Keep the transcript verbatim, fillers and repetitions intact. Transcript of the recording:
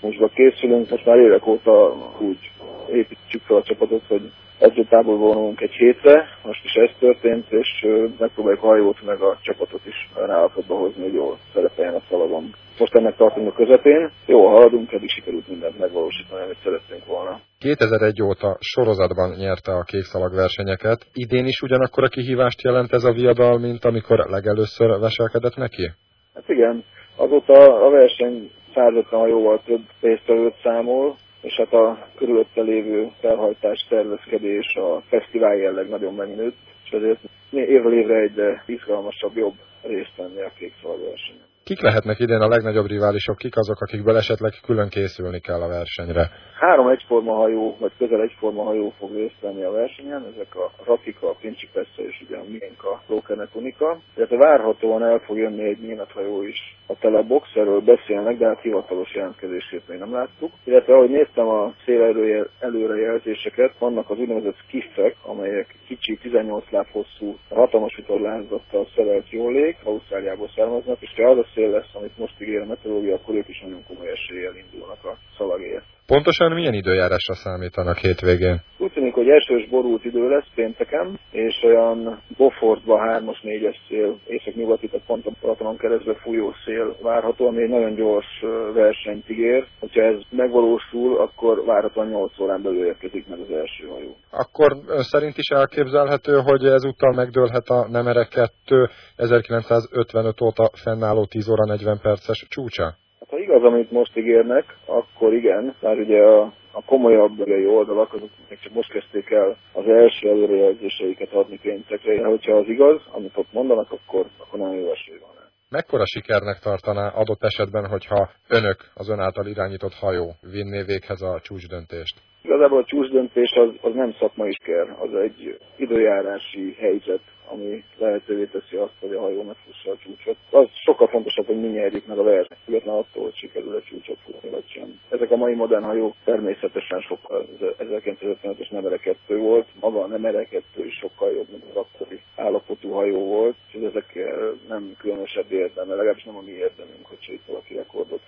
mechanizmusba készülünk, most már évek óta úgy építsük fel a csapatot, hogy edzőtáborba vonulunk egy hétre, most is ez történt, és megpróbáljuk a hajót meg a csapatot is olyan állapotba hozni, hogy jól szerepeljen a szalagon. Most ennek tartunk a közepén, jól haladunk, eddig sikerült mindent megvalósítani, amit szerettünk volna. kétezer-egy óta sorozatban nyerte a kékszalag versenyeket. Idén is ugyanakkor a kihívást jelent ez a viadal, mint amikor legelőször veselkedett neki? Hát igen, azóta a verseny száz ötven hajóval több résztvevőt számol, és hát a körülötte lévő felhajtás, tervezkedés, a fesztivál jelleg nagyon megnőtt, és ezért évről évre egyre izgalmasabb, jobb részt venni a kékszalag versenyen. Kik lehetnek idén a legnagyobb riválisok, kik azok, akikből esetleg külön készülni kell a versenyre? Három egyforma hajó, vagy közel egyforma hajó fog részt venni a versenyen, ezek a Rakika, a Principessa és ugye a Mienka, a Lókenet Unika. Illetve várhatóan el fog jönni egy német hajó is, a Telebox, erről beszélnek, de hát hivatalos jelentkezését még nem láttuk. Illetve ahogy néztem a szél előrejelzéseket, vannak az úgynevezett skiffek, amelyek kicsi, tizennyolc láb hosszú, hatalmas vitorlázattal szerelt jóllék, Ausztráliából származnak, és ha az a szél lesz, amit most ígér a meteorológia, akkor ők is nagyon komoly eséllyel indulnak a szalagért. Pontosan milyen időjárásra számítanak hétvégén? Úgy tűnik, hogy esős, borult idő lesz pénteken, és olyan Beaufortba hármas, négyes szél, észak-nyugati, tehát pont a Balatonon keresztbe fújó szél várható, ami egy nagyon gyors versenyt ígér. Hogyha ez megvalósul, akkor várhatóan nyolc órán belül érkezik meg az első hajó. Akkor ön szerint is elképzelhető, hogy ezúttal megdőlhet a Nemere kettő ezerkilencszázötvenöt óta fennálló tíz óra negyven perces csúcsa? Hát, ha igaz, amit most ígérnek, akkor igen, mert ugye a, a komolyabb oldalak, azok még csak most kezdték el az első előrejelzéseiket adni péntekre, de hogyha az igaz, amit ott mondanak, akkor, akkor nagyon jó esély van. Mekkora sikernek tartaná adott esetben, hogyha önök, az ön által irányított hajó vinné véghez a csúcsdöntést? Igazából a csúcsdöntés az, az nem szakmai siker, az egy időjárási helyzet, ami lehetővé teszi azt, hogy a hajó megfussa a csúcsot. Az sokkal fontosabb, hogy mi nyerjük meg a versenyt, függetlenül attól, hogy sikerül a csúcsot futni, vagy sem. Ezek a mai modern hajók természetesen sokkal, ezerkilencszázötvenötös Nemere kettő volt, maga a Nemere kettő is sokkal jobb, mint az akkori állapotú hajó volt, és ezek nem különösebb érdeme, legalábbis nem a mi érdemünk, hogy itt valaki rekordot